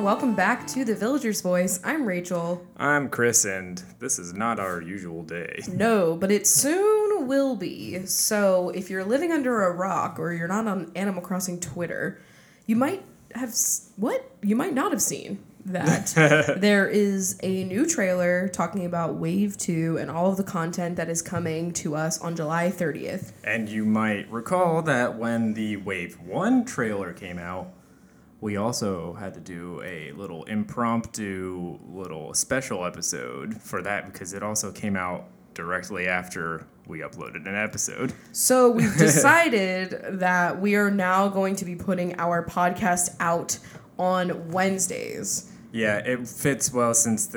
and welcome back to The Villager's Voice. I'm Rachel. I'm Chris, and this is not our usual day. No, but it soon will be. So if you're living under a rock or you're not on Animal Crossing Twitter, you might have... What? You might not have seen that. There is a new trailer talking about Wave 2 and all of the content that is coming to us on July 30th. And you might recall that when the Wave 1 trailer came out, we also had to do a little impromptu little special episode for that because it also came out directly after we uploaded an episode. So we've decided that we are now going to be putting our podcast out on Wednesdays. Yeah, it fits well since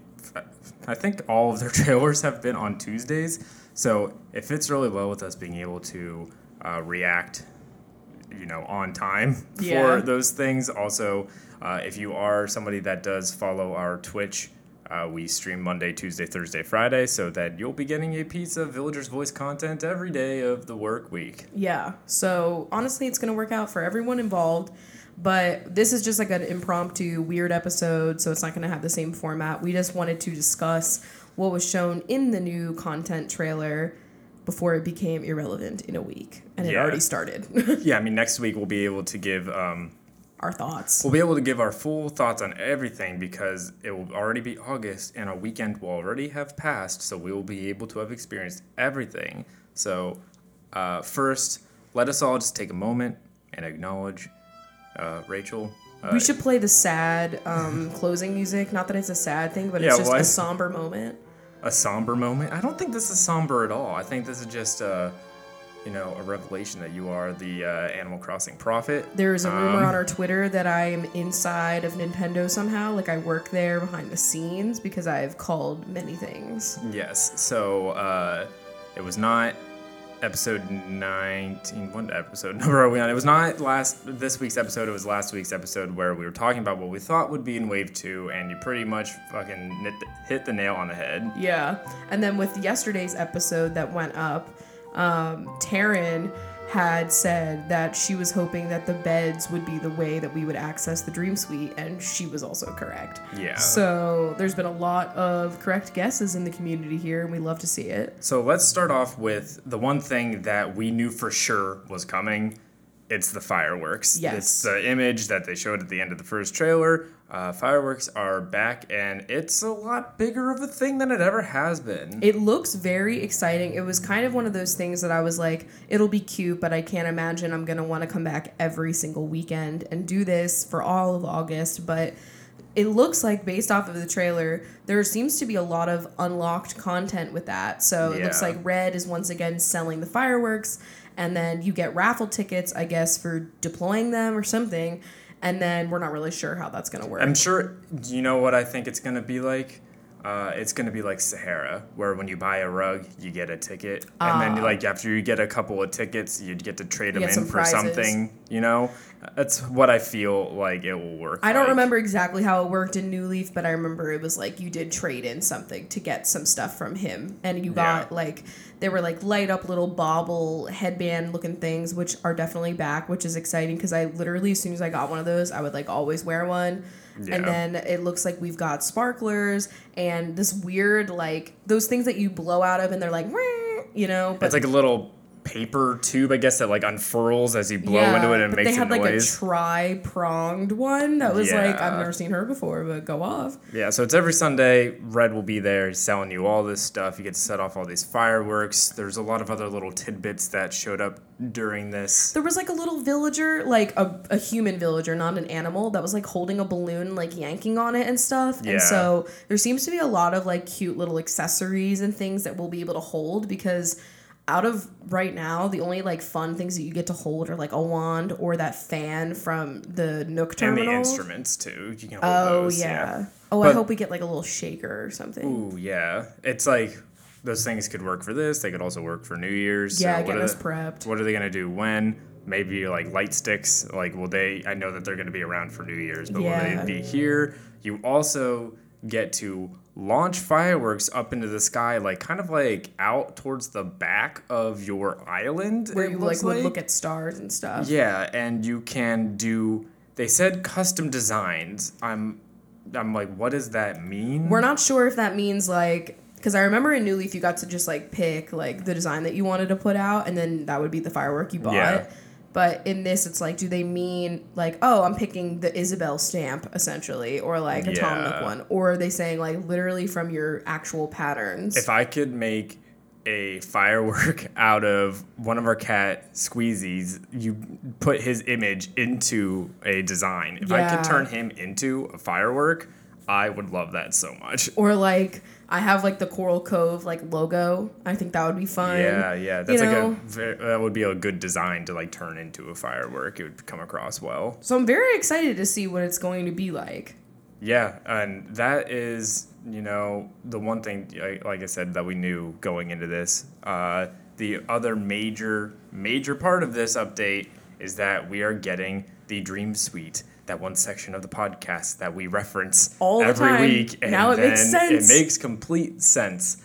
I think all of their trailers have been on Tuesdays. So it fits really well with us being able to react on time for those things. Also, if you are somebody that does follow our Twitch, we stream Monday, Tuesday, Thursday, Friday, so that you'll be getting a piece of Villager's Voice content every day of the work week. Yeah, so honestly, it's going to work out for everyone involved, but this is just like an impromptu, weird episode, so it's not going to have the same format. We just wanted to discuss what was shown in the new content trailer before it became irrelevant in a week. And it already started. Yeah, I mean, next week we'll be able to give... our thoughts. We'll be able to give our full thoughts on everything because it will already be August and our weekend will already have passed, so we will be able to have experienced everything. So first, let us all just take a moment and acknowledge Rachel. We should play the sad closing music. Not that it's a sad thing, but it's just a somber moment. A somber moment? I don't think this is somber at all. I think this is just a revelation that you are the Animal Crossing prophet. There's a rumor on our Twitter that I'm inside of Nintendo somehow. Like I work there behind the scenes because I've called many things. Yes. So it was not episode 19. What episode number are we on? It was not this week's episode. It was last week's episode where we were talking about what we thought would be in Wave 2, and you pretty much fucking hit the nail on the head. Yeah. And then with yesterday's episode that went up, Taryn had said that she was hoping that the beds would be the way that we would access the Dream Suite, and she was also correct. Yeah. So there's been a lot of correct guesses in the community here, and we love to see it. So let's start off with the one thing that we knew for sure was coming. It's the fireworks. Yes. It's the image that they showed at the end of the first trailer. Fireworks are back, and it's a lot bigger of a thing than it ever has been. It looks very exciting. It was kind of one of those things that I was like, it'll be cute, but I can't imagine I'm going to want to come back every single weekend and do this for all of August. But it looks like, based off of the trailer, there seems to be a lot of unlocked content with that. So it looks like Red is once again selling the fireworks, and then you get raffle tickets, I guess, for deploying them or something. And then we're not really sure how that's going to work. I'm sure, you know what I think it's going to be like? It's going to be like Sahara, where when you buy a rug, you get a ticket. And then after you get a couple of tickets, you get to trade them in for something, That's what I feel like it will work. I don't remember exactly how it worked in New Leaf, but I remember it was like you did trade in something to get some stuff from him. And you got they were like light up little bauble headband looking things, which are definitely back, which is exciting because I literally, as soon as I got one of those, I would like always wear one. Yeah. And then it looks like we've got sparklers and this weird, like, those things that you blow out of and they're like, but it's like a little paper tube, I guess, that like unfurls as you blow into it and makes a noise. They had like a tri-pronged one that was like, I've never seen her before, but go off. Yeah, so it's every Sunday. Red will be there. He's selling you all this stuff. You get to set off all these fireworks. There's a lot of other little tidbits that showed up during this. There was like a little villager, like a human villager, not an animal, that was like holding a balloon, like yanking on it and stuff. Yeah. And so there seems to be a lot of like cute little accessories and things that we'll be able to hold because out of right now, the only like fun things that you get to hold are like a wand or that fan from the Nook terminal. And the instruments too. You can hold those. Yeah. I hope we get like a little shaker or something. Ooh, yeah. It's like those things could work for this. They could also work for New Year's. Yeah, so getting us prepped. What are they gonna do when? Maybe like light sticks. Like, will they? I know that they're gonna be around for New Year's, but will they be here? You also get to launch fireworks up into the sky, like kind of like out towards the back of your island. Where you like would look at stars and stuff. Yeah, and you can do they said custom designs. I'm like, what does that mean? We're not sure if that means like, because I remember in New Leaf you got to just like pick like the design that you wanted to put out, and then that would be the firework you bought. Yeah. But in this, it's like, do they mean like, oh, I'm picking the Isabel stamp essentially, or like a Tom Nook one, or are they saying like literally from your actual patterns? If I could make a firework out of one of our cat squeezies, you put his image into a design. If I could turn him into a firework, I would love that so much. Or like I have like the Coral Cove like logo. I think that would be fun. Yeah, that's that would be a good design to like turn into a firework. It would come across well. So I'm very excited to see what it's going to be like. Yeah, and that is, the one thing, like I said, that we knew going into this. The other major part of this update is that we are getting the Dream Suite, that one section of the podcast that we reference all the every time. week. And now it makes sense. It makes complete sense.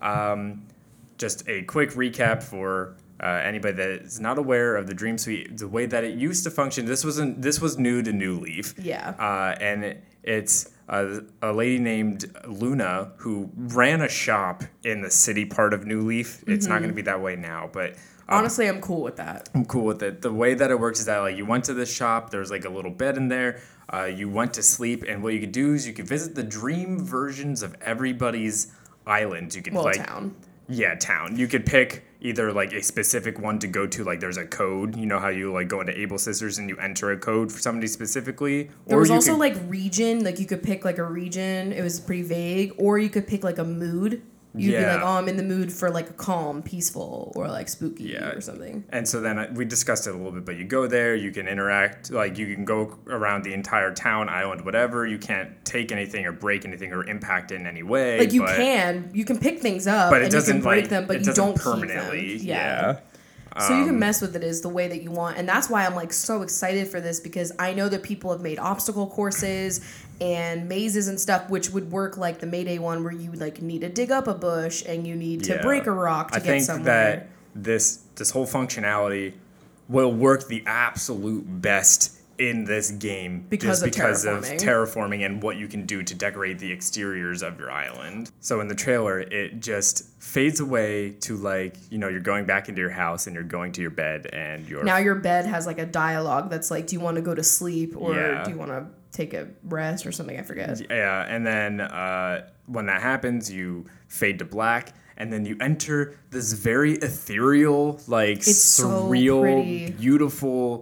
Just a quick recap for anybody that is not aware of the Dream Suite, the way that it used to function. This was new to New Leaf. Yeah. And it's a lady named Luna who ran a shop in the city part of New Leaf. It's not going to be that way now, but honestly, I'm cool with that. I'm cool with it. The way that it works is that like you went to this shop, there's like a little bed in there. You went to sleep, and what you could do is you could visit the dream versions of everybody's island. You could town. Yeah, town. You could pick either like a specific one to go to, like there's a code. You know how you like go into Able Sisters and you enter a code for somebody specifically? There was also like region, like you could pick like a region. It was pretty vague. Or you could pick like a mood. You'd be like, oh, I'm in the mood for like a calm, peaceful, or like spooky or something. And so then we discussed it a little bit, but you go there, you can interact, like you can go around the entire town, island, whatever. You can't take anything or break anything or impact it in any way. Like you can pick things up, but it and doesn't you can break them, but you don't permanently. Keep them. Yeah. So you can mess with it is the way that you want. And that's why I'm like so excited for this, because I know that people have made obstacle courses and mazes and stuff, which would work like the Mayday one where you like need to dig up a bush and you need to break a rock to get somewhere. I think that this whole functionality will work the absolute best in this game because of terraforming and what you can do to decorate the exteriors of your island. So in the trailer, it just fades away to like, you're going back into your house and you're going to your bed and now your bed has like a dialogue that's like, do you want to go to sleep or do you want to take a rest or something? I forget. Yeah, and then when that happens, you fade to black. And then you enter this very ethereal, like surreal, so beautiful,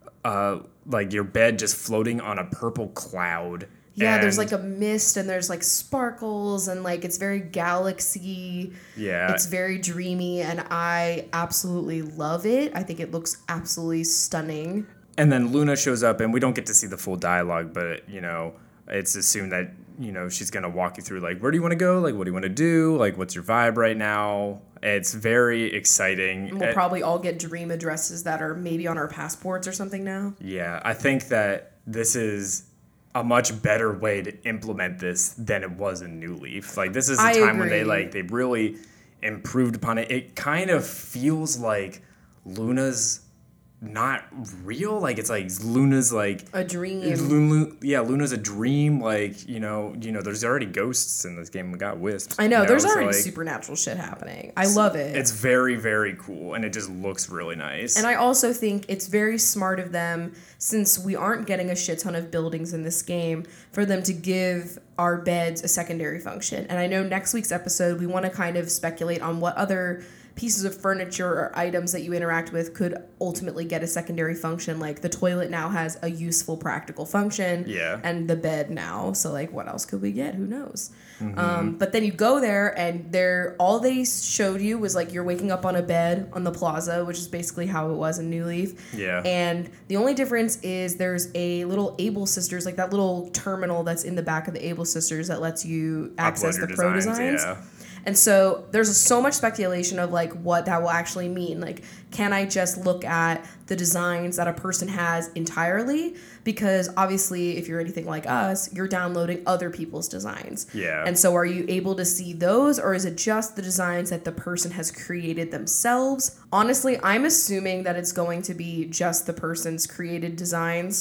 like your bed just floating on a purple cloud. Yeah, there's like a mist and there's like sparkles and like it's very galaxy. Yeah. It's very dreamy and I absolutely love it. I think it looks absolutely stunning. And then Luna shows up and we don't get to see the full dialogue, but, it's assumed that, she's going to walk you through like, where do you want to go? Like, what do you want to do? Like, what's your vibe right now? It's very exciting. And we'll probably all get dream addresses that are maybe on our passports or something now. Yeah, I think that this is a much better way to implement this than it was in New Leaf. Like, this is a time when they really improved upon it. It kind of feels like Luna's not real. Like, it's like Luna's like a dream. Luna's a dream. Like, there's already ghosts in this game. We got wisps. I know, there's already supernatural shit happening. I love it. It's very, very cool, and it just looks really nice. And I also think it's very smart of them, since we aren't getting a shit ton of buildings in this game, for them to give our beds a secondary function. And I know next week's episode, we want to kind of speculate on what other pieces of furniture or items that you interact with could ultimately get a secondary function. Like the toilet now has a useful, practical function. Yeah. And the bed now. So like, what else could we get? Who knows? Mm-hmm. But then you go there and all they showed you was like you're waking up on a bed on the plaza, which is basically how it was in New Leaf. Yeah. And the only difference is there's a little Able Sisters, like that little terminal that's in the back of the Able Sisters that lets you access the pro designs. Yeah. And so there's so much speculation of like what that will actually mean. Like, can I just look at the designs that a person has entirely? Because obviously, if you're anything like us, you're downloading other people's designs. Yeah. And so are you able to see those, or is it just the designs that the person has created themselves? Honestly, I'm assuming that it's going to be just the person's created designs.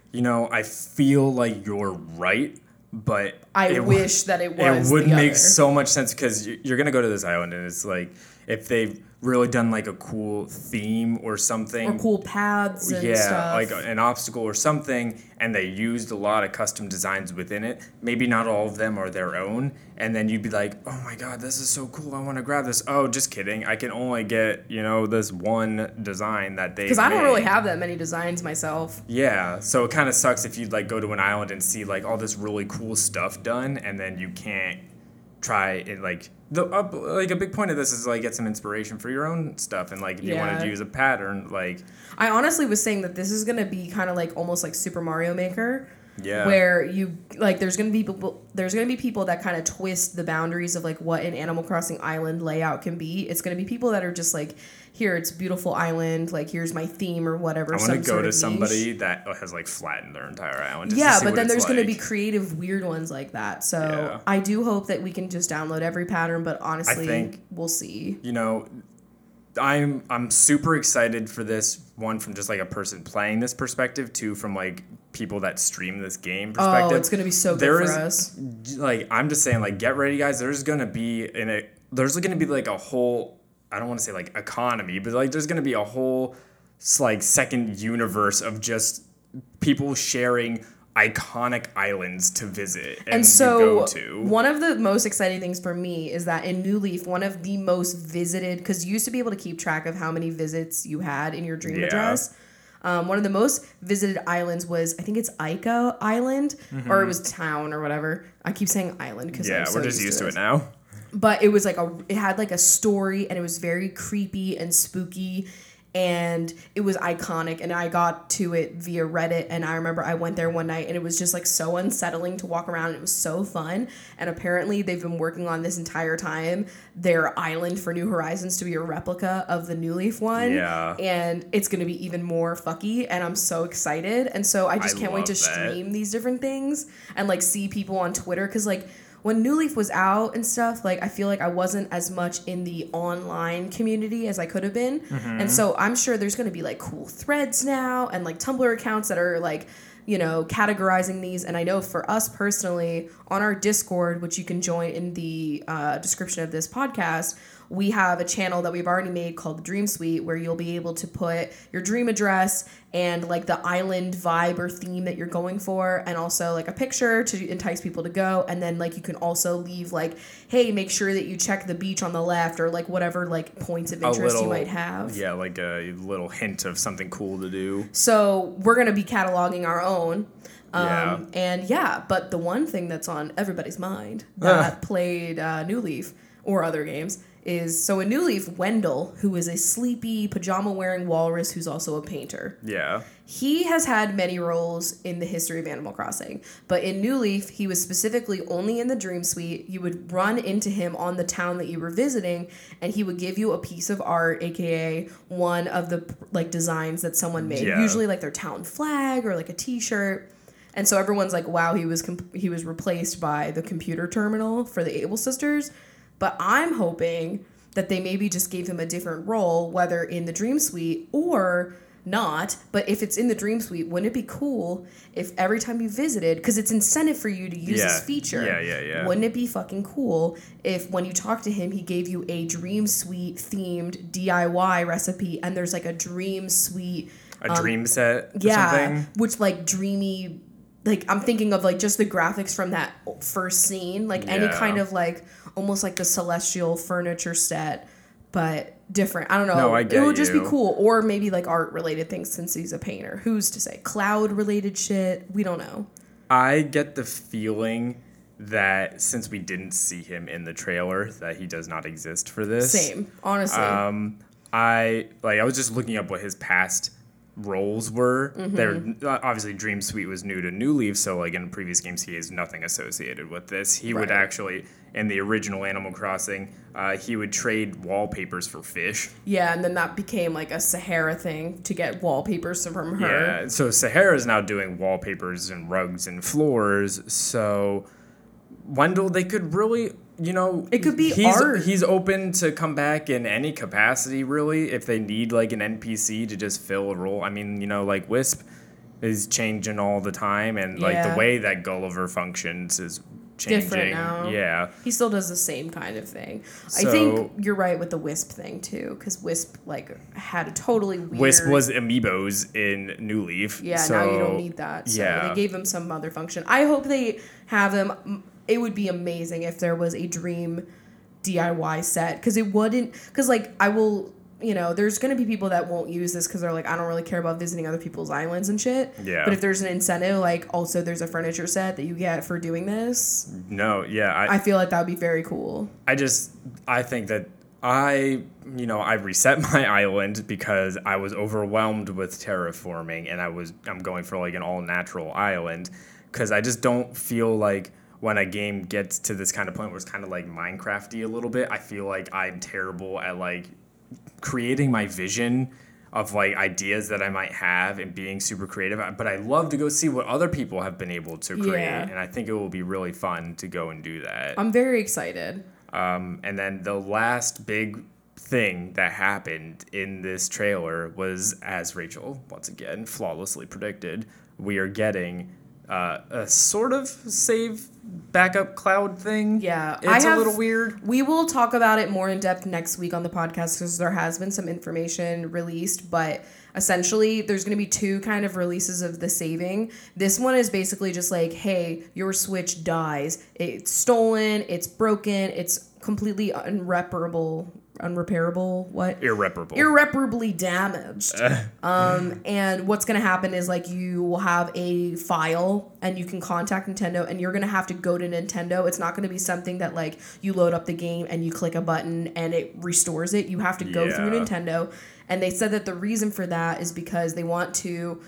I feel like you're right, but I wish that it was. It would the make other. so much sense because you're gonna go to this island and it's like if they've really done like a cool theme or something, or cool paths and stuff. like an obstacle or something, and they used a lot of custom designs within it. Maybe not all of them are their own, and then you'd be like, oh my god, this is so cool, I want to grab this. Oh, just kidding, I can only get this one design that they because I don't really have that many designs myself. Yeah, so it kind of sucks if you like go to an island and see like all this really cool stuff done, and then you can't try it. Like a big point of this is like get some inspiration for your own stuff, and like if you wanted to use a pattern, like I honestly was saying that this is gonna be kind of like almost like Super Mario Maker. Yeah. Where you like there's gonna be people that kind of twist the boundaries of like what an Animal Crossing island layout can be. It's gonna be people that are just like, here, it's a beautiful island, like here's my theme or whatever. I want to go to somebody that has like flattened their entire island. Yeah, but then there's gonna be creative weird ones like that. So I do hope that we can just download every pattern, but honestly, I think we'll see. I'm super excited for this, one from just like a person playing this perspective, two from like people that stream this game perspective. Oh, it's gonna be so good for us. Like I'm just saying, like get ready, guys. There's gonna be like a whole, I don't want to say like economy, but like there's gonna be a whole like second universe of just people sharing iconic islands to visit and so go to. One of the most exciting things for me is that in New Leaf, one of the most visited, because you used to be able to keep track of how many visits you had in your dream address. One of the most visited islands was, I think it's Ica Island, or it was town or whatever. I keep saying island because we're just used to it now. But it was like it had like a story, and it was very creepy and spooky. And it was iconic, and I got to it via Reddit, and I remember I went there one night, and it was just like so unsettling to walk around, and it was so fun. And apparently they've been working on this entire time their island for New Horizons to be a replica of the New Leaf one. Yeah. And it's going to be even more fucky, and I'm so excited. And so I just can't wait to stream these different things and like see people on Twitter, because like when New Leaf was out and stuff, like I feel like I wasn't as much in the online community as I could have been. And so I'm sure there's going to be like cool threads now and like Tumblr accounts that are like, categorizing these. And I know for us personally on our Discord, which you can join in the description of this podcast, we have a channel that we've already made called the Dream Suite, where you'll be able to put your dream address and like the island vibe or theme that you're going for, and also like a picture to entice people to go. And then like you can also leave like, hey, make sure that you check the beach on the left, or like whatever like points of interest you might have. Yeah, like a little hint of something cool to do. So we're going to be cataloging our own. But the one thing that's on everybody's mind that played New Leaf or other games is, so in New Leaf, Wendell, who is a sleepy, pajama-wearing walrus who's also a painter. Yeah. He has had many roles in the history of Animal Crossing, but in New Leaf, he was specifically only in the Dream Suite. You would run into him on the town that you were visiting, and he would give you a piece of art, aka one of the like designs that someone made, usually like their town flag or like a T-shirt. And so everyone's like, wow, he was replaced by the computer terminal for the Able Sisters. But I'm hoping that they maybe just gave him a different role, whether in the Dream Suite or not. But if it's in the Dream Suite, wouldn't it be cool if every time you visited, because it's incentive for you to use this feature. Yeah. Wouldn't it be fucking cool if when you talk to him, he gave you a Dream Suite themed DIY recipe, and there's like a Dream Suite. A dream set or something? Which like dreamy, like I'm thinking of like just the graphics from that first scene, like any kind of like almost like the Celestial furniture set, but different. I don't know. No, I get it would just be cool, or maybe like art related things since he's a painter. Who's to say? Cloud related shit. We don't know. I get the feeling that since we didn't see him in the trailer, that he does not exist for this. Same, honestly. I was just looking up what his past roles were. They're obviously Dream Suite was new to New Leaf, so like in previous games he has nothing associated with this. He would actually, in the original Animal Crossing, he would trade wallpapers for fish. Yeah, and then that became like a Sahara thing to get wallpapers from her. Yeah, so Sahara is now doing wallpapers and rugs and floors. So Wendell, they could really, it could be art. He's open to come back in any capacity, really, if they need like an NPC to just fill a role. I mean, like Wisp, is changing all the time, and like Yeah. the way that Gulliver functions is changing. Different now. Yeah. He still does the same kind of thing. I So- think you're right with the Wisp thing too, because Wisp like had a totally weird. Wisp was amiibos in New Leaf. Yeah, so, now you don't need that. So yeah. they gave him some other function. I hope they have them. It would be amazing if there was a dream DIY set, because it wouldn't. Because like I will. There's going to be people that won't use this because they're like, I don't really care about visiting other people's islands and shit. Yeah. But if there's an incentive, like, also there's a furniture set that you get for doing this, No, yeah. I feel like that would be very cool. I think that I reset my island because I was overwhelmed with terraforming, and I'm going for like an all natural island, because I just don't feel like when a game gets to this kind of point where it's kind of like Minecraft-y a little bit, I feel like I'm terrible at like creating my vision of like ideas that I might have and being super creative. But I love to go see what other people have been able to create, Yeah. and I think it will be really fun to go and do that. I'm very excited. And then the last big thing that happened in this trailer was, as Rachel once again flawlessly predicted, we are getting a sort of save backup cloud thing. Yeah, It's a little weird. We will talk about it more in depth next week on the podcast, because there has been some information released, but essentially there's going to be two kind of releases of the saving. This one is basically just like, hey, your Switch dies. It's stolen, it's broken, it's completely unrepairable, what? Irreparably damaged. And what's going to happen is like you will have a file and you can contact Nintendo, and you're going to have to go to Nintendo. It's not going to be something that like you load up the game and you click a button and it restores it. You have to go through Nintendo. And they said that the reason for that is because they want to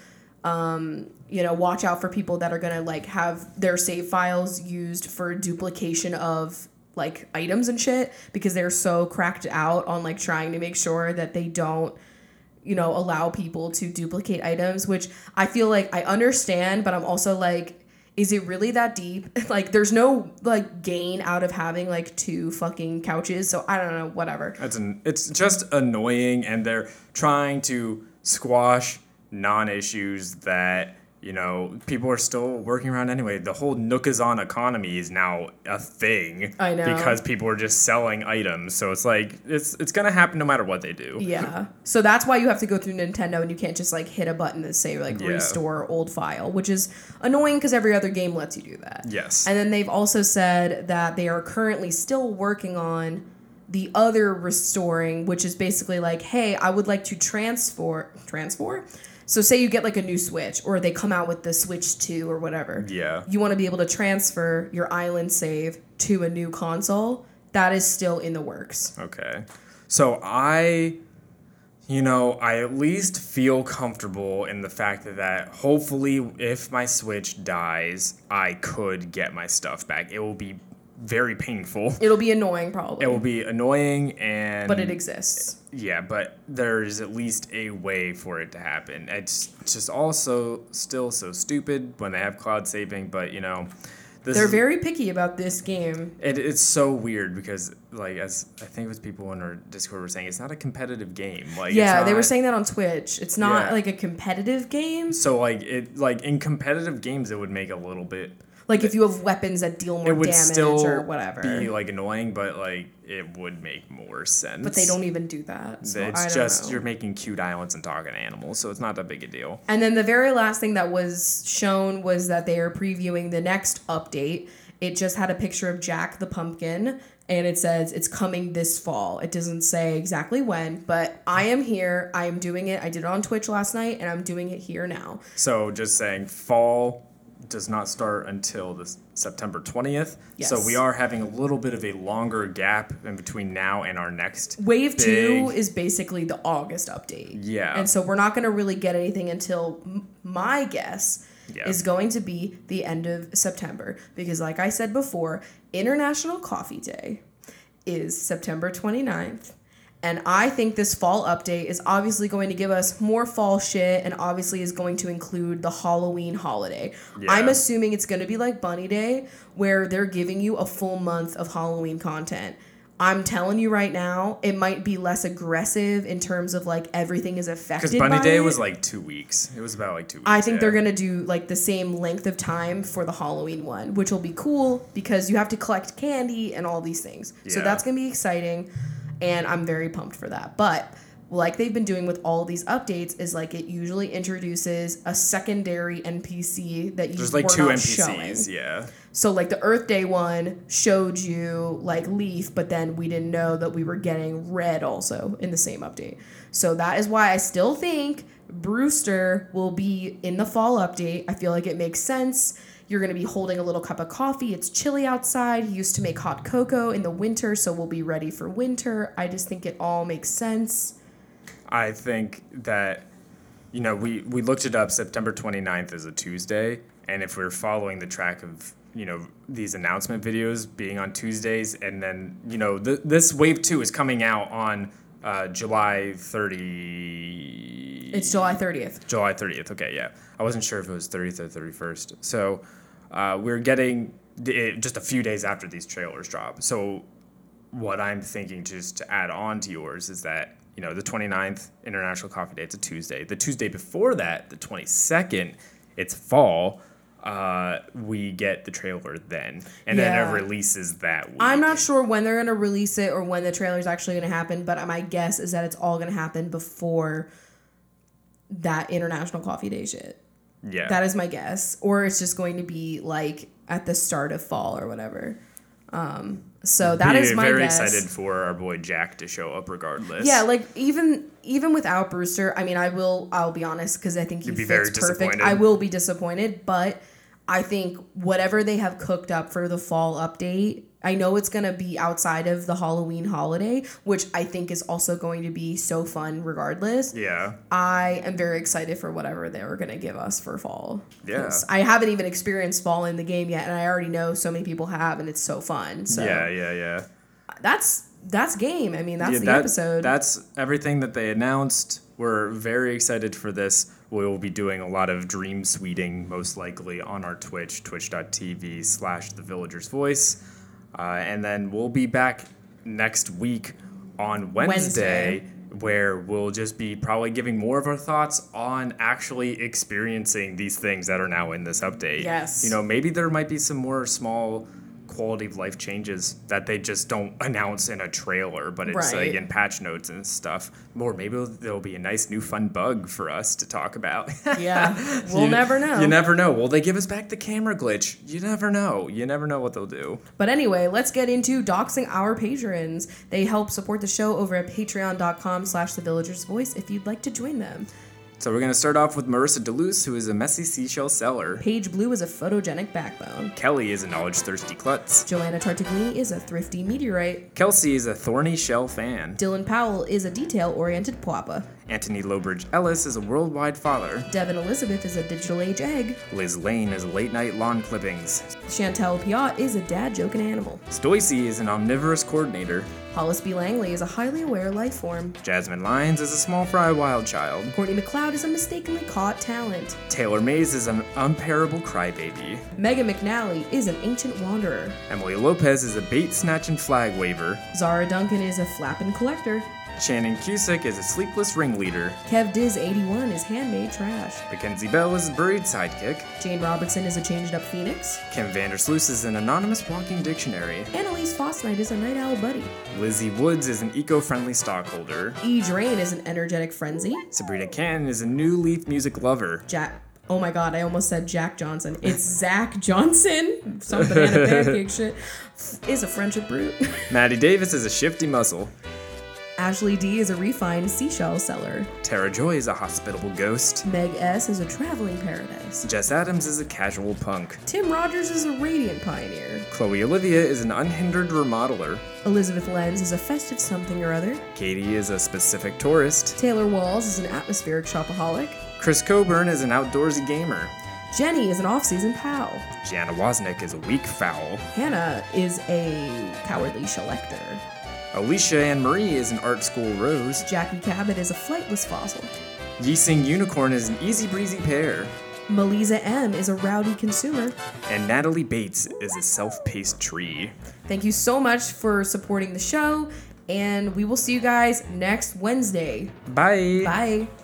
watch out for people that are going to like have their save files used for duplication of like items and shit, because they're so cracked out on like trying to make sure that they don't allow people to duplicate items, which I feel like I understand, but I'm also like, is it really that deep? Like there's no like gain out of having like two fucking couches, so I don't know, whatever. It's just annoying, and they're trying to squash non-issues that people are still working around anyway. The whole Nookazon economy is now a thing. I know. Because people are just selling items. So it's like, it's going to happen no matter what they do. Yeah. So that's why you have to go through Nintendo, and you can't just like hit a button that say like Yeah. restore old file, which is annoying because every other game lets you do that. Yes. And then they've also said that they are currently still working on the other restoring, which is basically like, hey, I would like to transfer? So say you get like a new Switch, or they come out with the Switch 2 or whatever. Yeah. You want to be able to transfer your island save to a new console. That is still in the works. Okay. So I at least feel comfortable in the fact that hopefully if my Switch dies, I could get my stuff back. It will be very painful. It'll be annoying, probably. It will be annoying, but it exists. Yeah, but there's at least a way for it to happen. It's just also still so stupid when they have cloud saving, but They're very picky about this game. It's so weird because, like, as I think it was people in our Discord were saying, it's not a competitive game. Like, yeah, they were saying that on Twitch. It's not Yeah. like a competitive game. So, like, in competitive games, it would make a little bit. Like if you have weapons that deal more It would damage still or whatever. be like annoying, but like it would make more sense. But they don't even do that. So It's I don't just know. you're making cute islands and talking animals, so it's not that big a deal. And then the very last thing that was shown was that they are previewing the next update. It just had a picture of Jack the Pumpkin, and it says it's coming this fall. It doesn't say exactly when, but I am here. I am doing it. I did it on Twitch last night, and I'm doing it here now. So just saying, fall does not start until the September 20th. Yes. So we are having a little bit of a longer gap in between now and our next Wave 2 big- is basically the August update. Yeah. And so we're not going to really get anything until my guess Yeah. is going to be the end of September. Because like I said before, International Coffee Day is September 29th. And I think this fall update is obviously going to give us more fall shit, and obviously is going to include the Halloween holiday. Yeah. I'm assuming it's going to be like Bunny Day, where they're giving you a full month of Halloween content. I'm telling you right now, it might be less aggressive in terms of like everything is affected Because Bunny by Day it. was like 2 weeks. It was about like 2 weeks. I think they're going to do like the same length of time for the Halloween one, which will be cool because you have to collect candy and all these things. So Yeah. that's going to be exciting, and I'm very pumped for that. But like they've been doing with all these updates is like it usually introduces a secondary NPC that you There's like were 2 not NPCs, showing. yeah. So like the Earth Day one showed you like Leaf, but then we didn't know that we were getting Red also in the same update. So that is why I still think Brewster will be in the fall update. I feel like it makes sense. You're going to be holding a little cup of coffee. It's chilly outside. He used to make hot cocoa in the winter, so we'll be ready for winter. I just think it all makes sense. I think that, we looked it up. September 29th is a Tuesday. And if we're following the track of, these announcement videos being on Tuesdays, and then, this Wave 2 is coming out on July 30. It's July 30th. July 30th. Okay, yeah. I wasn't sure if it was 30th or 31st. So we're getting just a few days after these trailers drop. So what I'm thinking, just to add on to yours, is that, the 29th, International Coffee Day, it's a Tuesday. The Tuesday before that, the 22nd, it's fall. We get the trailer then. And then it releases that week. I'm not sure when they're going to release it or when the trailer's actually going to happen, but my guess is that it's all going to happen before that International Coffee Day shit. Yeah. That is my guess. Or it's just going to be like at the start of fall or whatever. So that is my very guess. excited for our boy Jack to show up regardless. Yeah, like even without Brewster, I mean, I'll be honest because I think he You'd be very fits perfect. disappointed. I will be disappointed, but I think whatever they have cooked up for the fall update, I know it's going to be outside of the Halloween holiday, which I think is also going to be so fun regardless. Yeah. I am very excited for whatever they're going to give us for fall. Yeah. 'Cause I haven't even experienced fall in the game yet, and I already know so many people have, and it's so fun. So Yeah. that's game. I mean, that's the that- episode. That's everything that they announced. We're very excited for this. We will be doing a lot of dream suiting, most likely, on our Twitch, twitch.tv/The Villager's Voice. And then we'll be back next week on Wednesday, where we'll just be probably giving more of our thoughts on actually experiencing these things that are now in this update. Yes. Maybe there might be some more small quality of life changes that they just don't announce in a trailer, but it's Right. like in patch notes and stuff. Or maybe there'll be a nice new fun bug for us to talk about. Yeah, we'll never know. You never know. Will they give us back the camera glitch? You never know. You never know what they'll do. But anyway, let's get into doxing our patrons. They help support the show over at patreon.com/The Villager's Voice if you'd like to join them. So we're going to start off with Marissa DeLuce, who is a messy seashell seller. Paige Blue is a photogenic backbone. Kelly is a knowledge-thirsty klutz. Joanna Tartaglini is a thrifty meteorite. Kelsey is a thorny shell fan. Dylan Powell is a detail-oriented pwapa. Anthony Lobridge Ellis is a worldwide father. Devin Elizabeth is a digital age egg. Liz Lane is late-night lawn clippings. Chantel Piat is a dad-joking animal. Stoicy is an omnivorous coordinator. Hollis B. Langley is a highly aware life form. Jasmine Lyons is a small fry wild child. Courtney McLeod is a mistakenly caught talent. Taylor Mays is an unparable crybaby. Megan McNally is an ancient wanderer. Emily Lopez is a bait snatching flag waver. Zara Duncan is a flappin' collector. Shannon Cusick is a sleepless ringleader. Kev Diz 81 is handmade trash. Mackenzie Bell is a buried sidekick. Jane Robertson is a changed up phoenix. Kim Vandersloot is an anonymous walking dictionary. Annalise Fosnight is a night owl buddy. Lizzie Woods is an eco-friendly stockholder. E. Drain is an energetic frenzy. Sabrina Cannon is a new Leaf music lover. Oh my god, I almost said Jack Johnson. It's Zach Johnson. Some banana pancake shit. Is a friendship brute. Maddie Davis is a shifty muscle. Ashley D is a refined seashell seller. Tara Joy is a hospitable ghost. Meg S is a traveling paradise. Jess Adams is a casual punk. Tim Rogers is a radiant pioneer. Chloe Olivia is an unhindered remodeler. Elizabeth Lenz is a festive something or other. Katie is a specific tourist. Taylor Walls is an atmospheric shopaholic. Chris Coburn is an outdoorsy gamer. Jenny is an off-season pal. Gianna Wozniak is a weak fowl. Hannah is a cowardly selector. Alicia Ann Marie is an art school rose. Jackie Cabot is a flightless fossil. Yising Unicorn is an easy breezy pear. Melisa M is a rowdy consumer. And Natalie Bates is a self-paced tree. Thank you so much for supporting the show, and we will see you guys next Wednesday. Bye. Bye.